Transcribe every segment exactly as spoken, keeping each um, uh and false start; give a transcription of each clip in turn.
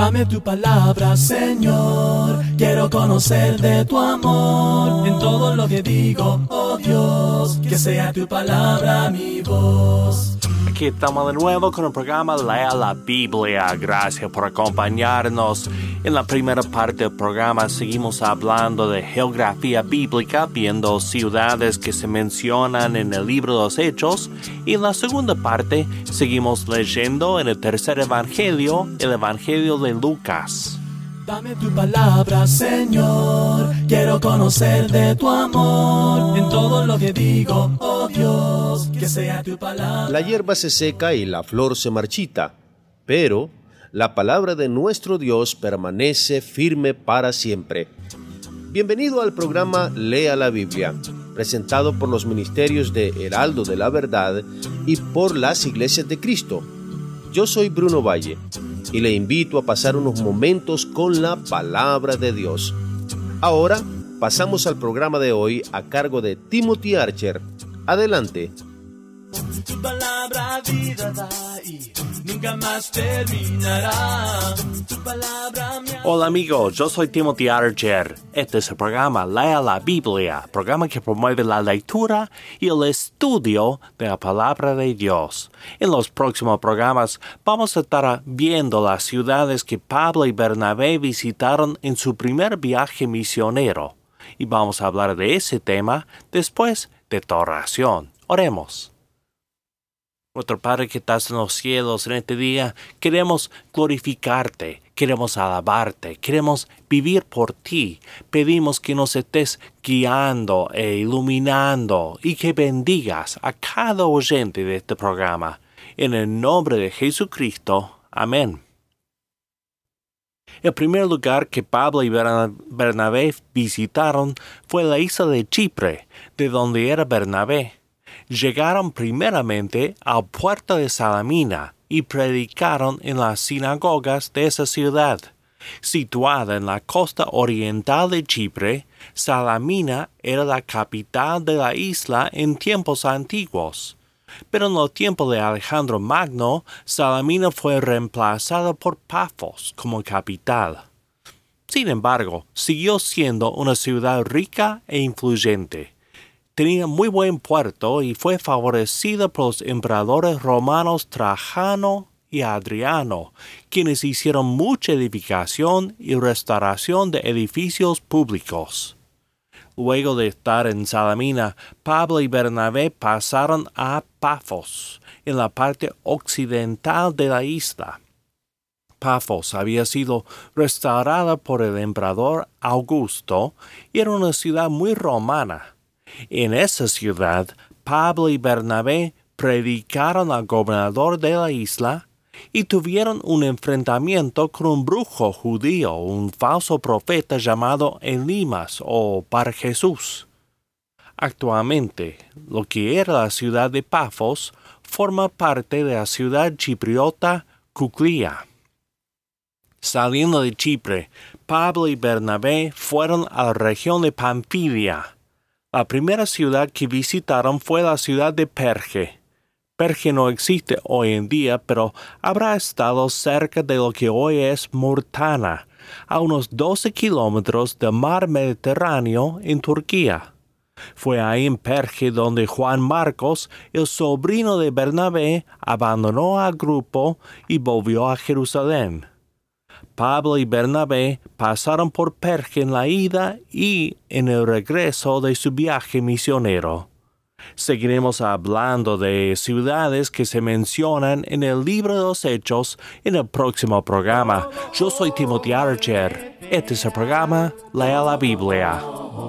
Dame tu palabra, Señor, quiero conocer de tu amor. En todo lo que digo, oh Dios, que sea tu palabra mi voz. Aquí estamos de nuevo con el programa Lea la Biblia. Gracias por acompañarnos. En la primera parte del programa seguimos hablando de geografía bíblica, viendo ciudades que se mencionan en el libro de los Hechos. Y en la segunda parte seguimos leyendo en el tercer evangelio, el evangelio de Lucas. Dame tu palabra, Señor, quiero conocer de tu amor. En todo lo que digo, oh Dios, que sea tu palabra. La hierba se seca y la flor se marchita, pero la palabra de nuestro Dios permanece firme para siempre. Bienvenido al programa Lea la Biblia, presentado por los ministerios de Heraldo de la Verdad y por las Iglesias de Cristo. Yo soy Bruno Valle y le invito a pasar unos momentos con la palabra de Dios. Ahora pasamos al programa de hoy a cargo de Timothy Archer. Adelante. Tu palabra vida da y nunca más terminará. Tu palabra me... Hola amigos, yo soy Timothy Archer. Este es el programa Lea la Biblia, programa que promueve la lectura y el estudio de la palabra de Dios. En los próximos programas vamos a estar viendo las ciudades que Pablo y Bernabé visitaron en su primer viaje misionero. Y vamos a hablar de ese tema después de tu oración. Oremos. Nuestro Padre que estás en los cielos, en este día queremos glorificarte, queremos alabarte, queremos vivir por ti. Pedimos que nos estés guiando e iluminando y que bendigas a cada oyente de este programa. En el nombre de Jesucristo. Amén. El primer lugar que Pablo y Bernabé visitaron fue la isla de Chipre, de donde era Bernabé. Llegaron primeramente al puerto de Salamina y predicaron en las sinagogas de esa ciudad. Situada en la costa oriental de Chipre, Salamina era la capital de la isla en tiempos antiguos. Pero en los tiempos de Alejandro Magno, Salamina fue reemplazada por Pafos como capital. Sin embargo, siguió siendo una ciudad rica e influyente. Tenía muy buen puerto y fue favorecida por los emperadores romanos Trajano y Adriano, quienes hicieron mucha edificación y restauración de edificios públicos. Luego de estar en Salamina, Pablo y Bernabé pasaron a Pafos, en la parte occidental de la isla. Pafos había sido restaurada por el emperador Augusto y era una ciudad muy romana. En esa ciudad, Pablo y Bernabé predicaron al gobernador de la isla y tuvieron un enfrentamiento con un brujo judío, un falso profeta llamado Elimas o Bar Jesús. Actualmente, lo que era la ciudad de Pafos forma parte de la ciudad chipriota Kuklia. Saliendo de Chipre, Pablo y Bernabé fueron a la región de Panfilia. La primera ciudad que visitaron fue la ciudad de Perge. Perge no existe hoy en día, pero habrá estado cerca de lo que hoy es Murtana, a unos doce kilómetros del mar Mediterráneo en Turquía. Fue ahí en Perge donde Juan Marcos, el sobrino de Bernabé, abandonó al grupo y volvió a Jerusalén. Pablo y Bernabé pasaron por Perge en la ida y en el regreso de su viaje misionero. Seguiremos hablando de ciudades que se mencionan en el libro de los Hechos en el próximo programa. Yo soy Timothy Archer. Este es el programa Lea la Biblia.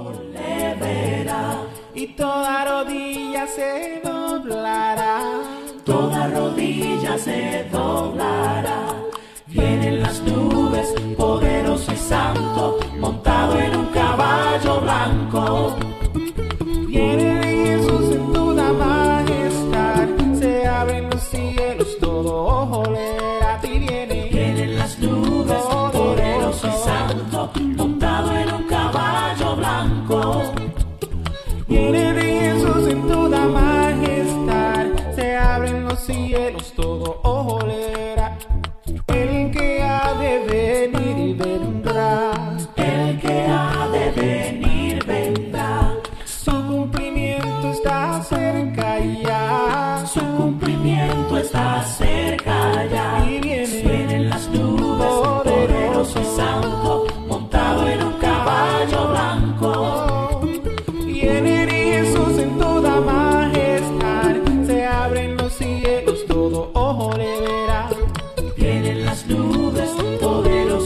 Y toda rodilla se doblará. Toda rodilla se doblará. Vienen las nubes, poderoso y santo, montado en un caballo blanco. Viene Jesús en toda majestad, se abren los cielos, todo ojo le verá. Y viene, Vienen las nubes, poderoso y santo, montado en un caballo blanco. viene Jesús en toda majestad, se abren los cielos, todo ojo le verá.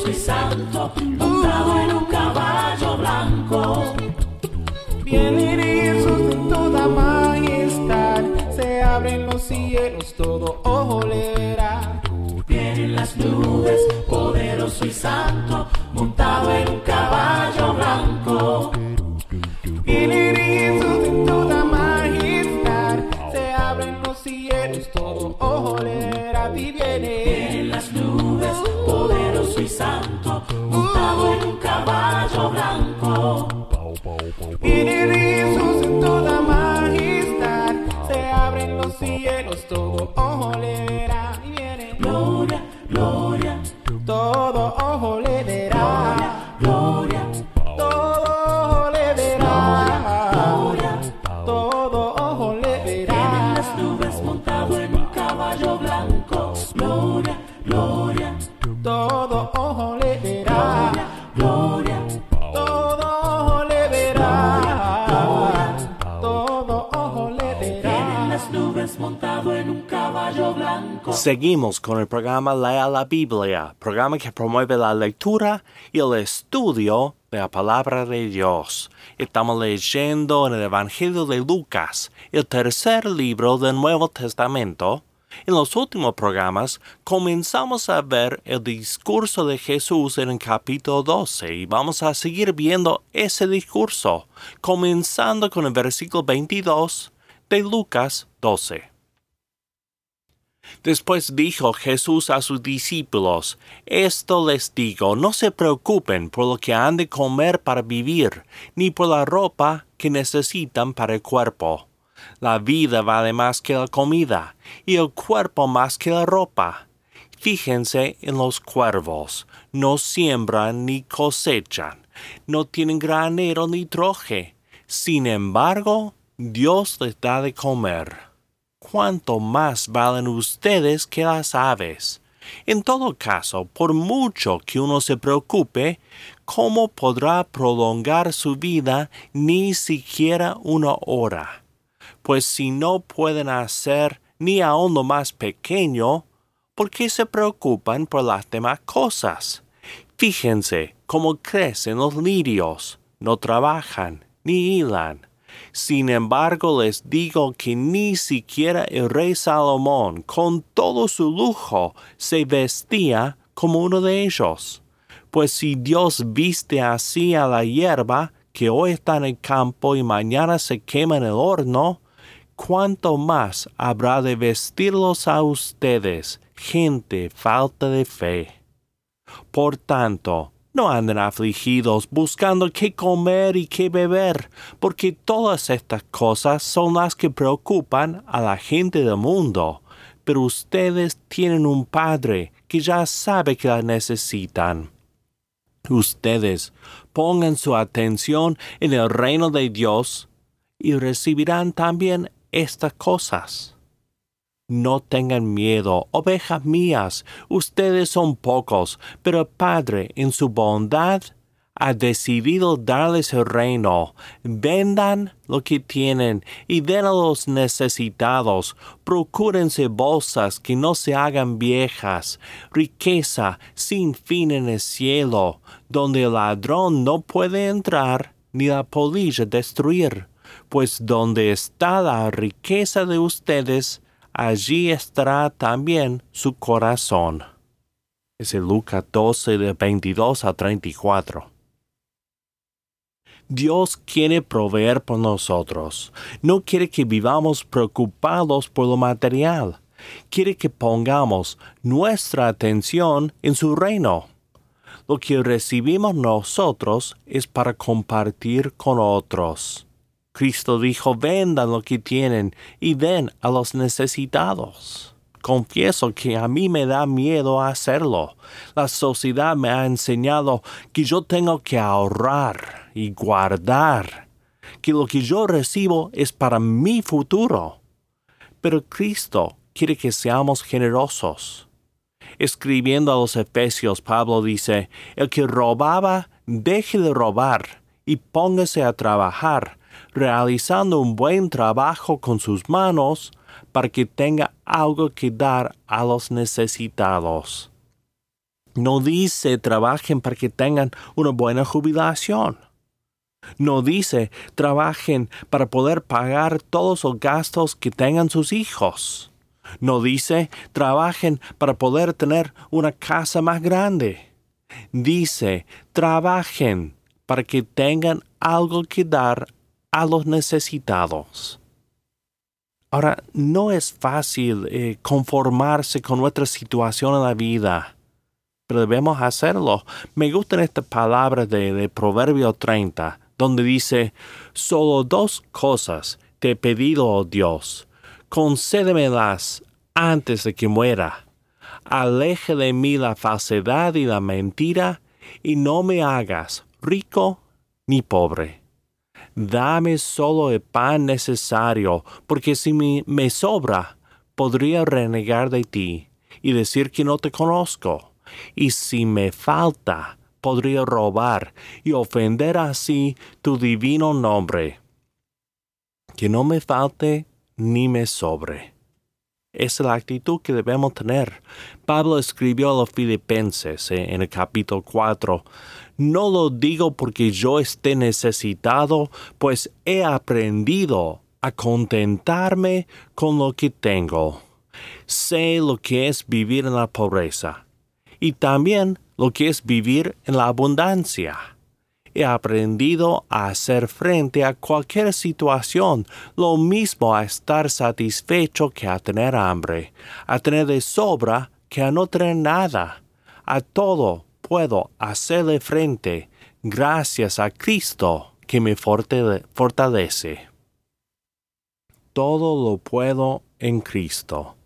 poderoso y santo, montado en un caballo blanco. Viene Jesús en toda majestad, se abren los cielos, todo ojo le verá. Vienen las nubes, poderoso y santo, montado en un caballo blanco. Viene Jesús en toda majestad, se abren los cielos, todo ojo le verá. Y viene, Vienen las nubes, poderoso y santo, montado en un caballo blanco. viene Jesús en toda majestad, se abren los cielos, todo ojo le verá. Y viene, Gloria, gloria, todo ojo le verá. gloria, Todo ojo le verá. gloria. Todo ojo le Vienen verá. las nubes, montado en un caballo blanco. Gloria, gloria, Todo ojo le verá. gloria. Todo ojo le verá. Todo ojo le Vienen verá. las nubes, montado en un caballo blanco. Seguimos con el programa Lea la Biblia, programa que promueve la lectura y el estudio de la palabra de Dios. Estamos leyendo en el Evangelio de Lucas, el tercer libro del Nuevo Testamento. En los últimos programas comenzamos a ver el discurso de Jesús en el capítulo doce y vamos a seguir viendo ese discurso, comenzando con el versículo veintidós de Lucas doce. Después dijo Jesús a sus discípulos: Esto les digo, no se preocupen por lo que han de comer para vivir, ni por la ropa que necesitan para el cuerpo. La vida vale más que la comida, y el cuerpo más que la ropa. Fíjense en los cuervos, no siembran ni cosechan, no tienen granero ni troje. Sin embargo, Dios les da de comer. ¿Cuánto más valen ustedes que las aves? En todo caso, por mucho que uno se preocupe, ¿cómo podrá prolongar su vida ni siquiera una hora? Pues si no pueden hacer ni aun lo más pequeño, ¿por qué se preocupan por las demás cosas? Fíjense cómo crecen los lirios, no trabajan ni hilan. Sin embargo, les digo que ni siquiera el rey Salomón, con todo su lujo, se vestía como uno de ellos. Pues si Dios viste así a la hierba, que hoy está en el campo y mañana se quema en el horno, ¿cuánto más habrá de vestirlos a ustedes, gente falta de fe? Por tanto, no anden afligidos buscando qué comer y qué beber, porque todas estas cosas son las que preocupan a la gente del mundo. Pero ustedes tienen un Padre que ya sabe que las necesitan. Ustedes pongan su atención en el reino de Dios y recibirán también estas cosas. No tengan miedo, ovejas mías, ustedes son pocos, pero el Padre, en su bondad, ha decidido darles el reino. Vendan lo que tienen y den a los necesitados. Procúrense bolsas que no se hagan viejas, riqueza sin fin en el cielo, donde el ladrón no puede entrar ni la polilla destruir. Pues donde está la riqueza de ustedes, allí estará también su corazón. Es el Lucas doce, de veintidós a treinta y cuatro. Dios quiere proveer por nosotros. No quiere que vivamos preocupados por lo material. Quiere que pongamos nuestra atención en su reino. Lo que recibimos nosotros es para compartir con otros. Cristo dijo: vendan lo que tienen y den a los necesitados. Confieso que a mí me da miedo hacerlo. La sociedad me ha enseñado que yo tengo que ahorrar y guardar, que lo que yo recibo es para mi futuro. Pero Cristo quiere que seamos generosos. Escribiendo a los Efesios, Pablo dice: el que robaba, deje de robar y póngase a trabajar, realizando un buen trabajo con sus manos, para que tenga algo que dar a los necesitados. No dice trabajen para que tengan una buena jubilación. No dice trabajen para poder pagar todos los gastos que tengan sus hijos. No dice trabajen para poder tener una casa más grande. Dice trabajen para que tengan algo que dar a los necesitados. Ahora, no es fácil eh, conformarse con nuestra situación en la vida, pero debemos hacerlo. Me gustan estas palabras de, de Proverbio treinta, donde dice, solo dos cosas te he pedido, oh Dios, concédemelas antes de que muera. Aleje de mí la falsedad y la mentira, y no me hagas rico ni pobre. Dame solo el pan necesario, porque si me, me sobra, podría renegar de ti y decir que no te conozco. Y si me falta, podría robar y ofender así tu divino nombre. Que no me falte ni me sobre. Esa es la actitud que debemos tener. Pablo escribió a los Filipenses eh, en el capítulo cuatro. No lo digo porque yo esté necesitado, pues he aprendido a contentarme con lo que tengo. Sé lo que es vivir en la pobreza y también lo que es vivir en la abundancia. He aprendido a hacer frente a cualquier situación, lo mismo a estar satisfecho que a tener hambre, a tener de sobra que a no tener nada. A todo puedo hacerle frente gracias a Cristo que me fortalece. Todo lo puedo en Cristo.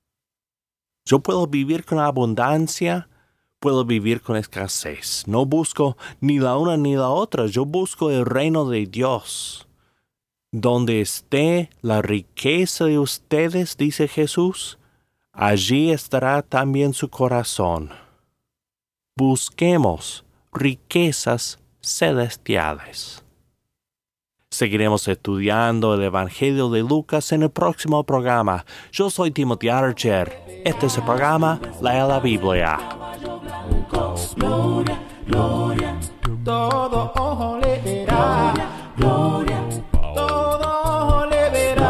Yo puedo vivir con abundancia, puedo vivir con escasez. No busco ni la una ni la otra. Yo busco el reino de Dios. Donde esté la riqueza de ustedes, dice Jesús, allí estará también su corazón. Busquemos riquezas celestiales. Seguiremos estudiando el Evangelio de Lucas en el próximo programa. Yo soy Timothy Archer. Este es el programa Lea la Biblia. Gloria, gloria, todo ojo le verá. Gloria, todo ojo le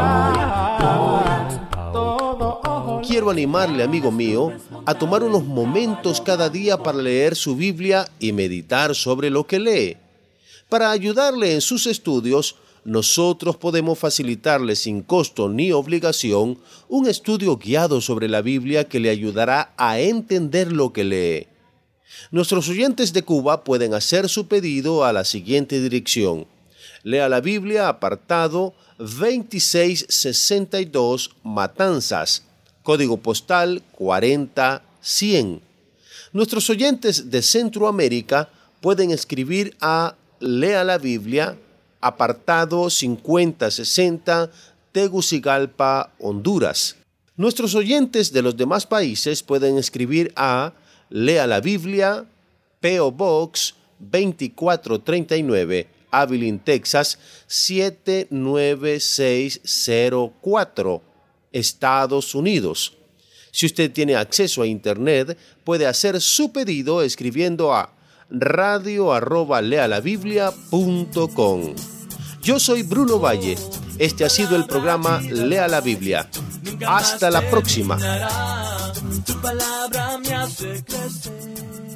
verá. Todo ojo le Quiero animarle, amigo mío, a tomar unos momentos cada día para leer su Biblia y meditar sobre lo que lee. Para ayudarle en sus estudios, nosotros podemos facilitarle sin costo ni obligación un estudio guiado sobre la Biblia que le ayudará a entender lo que lee. Nuestros oyentes de Cuba pueden hacer su pedido a la siguiente dirección. Lea la Biblia, apartado veintiséis sesenta y dos, Matanzas, código postal cuarenta cien. Nuestros oyentes de Centroamérica pueden escribir a Lea la Biblia, apartado cincuenta sesenta, Tegucigalpa, Honduras. Nuestros oyentes de los demás países pueden escribir a Lea la Biblia, P O Box veinticuatro treinta y nueve, Abilene, Texas siete nueve seis cero cuatro, Estados Unidos. Si usted tiene acceso a Internet, puede hacer su pedido escribiendo a radio arroba lealabiblia punto com. Yo soy Bruno Valle. Este ha sido el programa Lea la Biblia. Hasta la próxima. Tu palabra me hace crecer.